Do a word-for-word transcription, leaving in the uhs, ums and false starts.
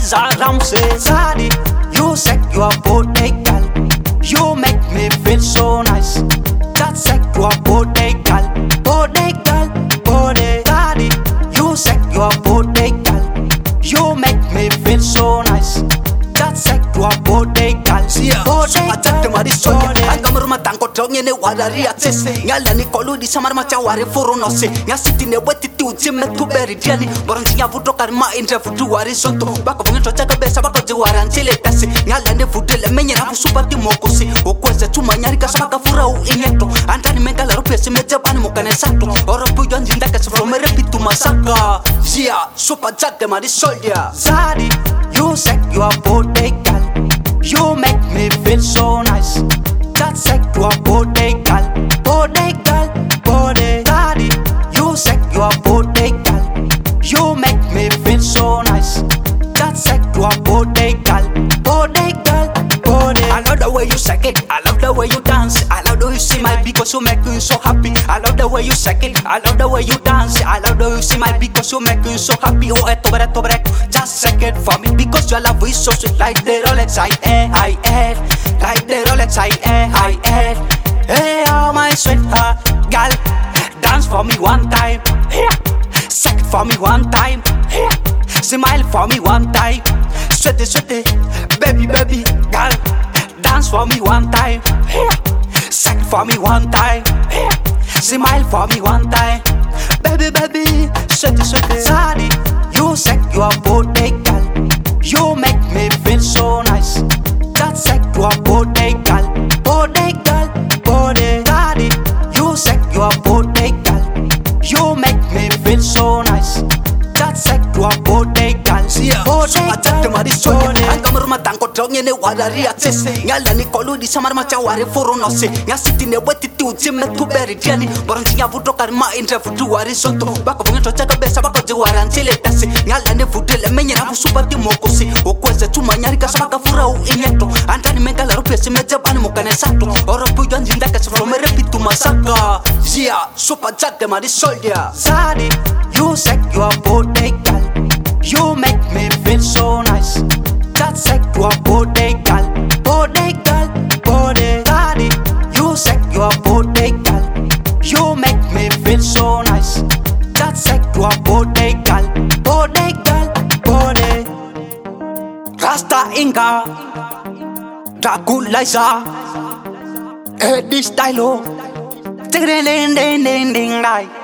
Liza Ramsey. Zaddy, you sexual body girl. You make me feel so nice. That sexual body girl, body girl, body. Zaddy, you sexual body girl. You make me feel so nice. That sexual body girl, body girl, body. Angamuruma tango tonye ne wadari atese. Nyala ni kolu di samar macha ware foro no se. Nya siti ne weti ti ujime tu beri diani. Boronji ya vuto kari ma intre futu wari sonto. Bako bunyo chocha kabesa bako jiwara ntile tase. Nyala ne futele menye na musupati mokosi. Okweze tuma nyari kasama fura u inyeto. Antani menga la rupi esimeje bani mokane sato. Orobu yon jinda kasi from repitu masaka. Zia super jate mari soldier. Zaddy, you sexual body girl. You make me feel so nice. That sexual body girl, body girl, body. Zaddy, you sexual body girl. You make me feel so nice. That sexual body girl, body girl, body. I love the way you shake it, I love the way you dance. I love the way you see my because you make me so happy. I love the way you shake it, I love the way you dance. I love the way you see my because you make me so happy. Oh, eto breto breto, just shake it for me because your love is so sweet like the Rolex I eh I eh, like the Rolex I eh I eh. Hey, oh my sweetheart, girl, dance for me one time, yeah. Shake it for me one time, yeah. Smile for me one time, sweetie sweetie, baby baby, girl. Dance for me one time, yeah. Shake for me one time, yeah. Smile for me one time, baby, baby, sweetie, sweetie. Zaddy, you sexual body girl. You make me feel so nice. That sexual body girl, body girl, body. Zaddy, you sexual body girl. You make me feel so nice. That sexual body girl, body girl, body. Angamuruma tango tonye ne wadari atese. Nyala ni kolu di samar macha ware foro no se. Nya siti ne weti ti ujime tu beri diani. Boronji ya vuto kari ma intre futu wari sonto. Bako bunyo chocha kabesa bako jiwara ntile tase. Nyala ne futele menye na musupati mokosi. Okweze tuma nyari kasama fura u inyeto. Antani menga la rupi esimeje bani mokane sato. Orobu yon jinda kasi from repitu masaka. Zia super jate mari soldier. Zaddy, you sexual body girl. You make me feel so nice. That sexual body girl, body girl, body. Zaddy, you sexual body girl. You make me feel so nice. That sexual body girl, body girl, body. Rasta Inga, Dracula Liza, Eddie Stylo, ding ding ding ding ding ding.